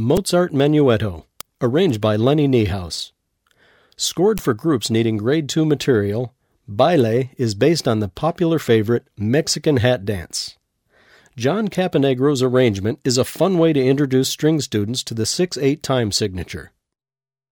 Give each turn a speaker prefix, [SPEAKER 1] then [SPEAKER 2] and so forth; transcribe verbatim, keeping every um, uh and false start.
[SPEAKER 1] Mozart Menuetto, arranged by Lenny Niehaus. Scored for groups needing grade two material, Baile is based on the popular favorite Mexican Hat Dance. John Caponegro's arrangement is a fun way to introduce string students to the six eight time signature.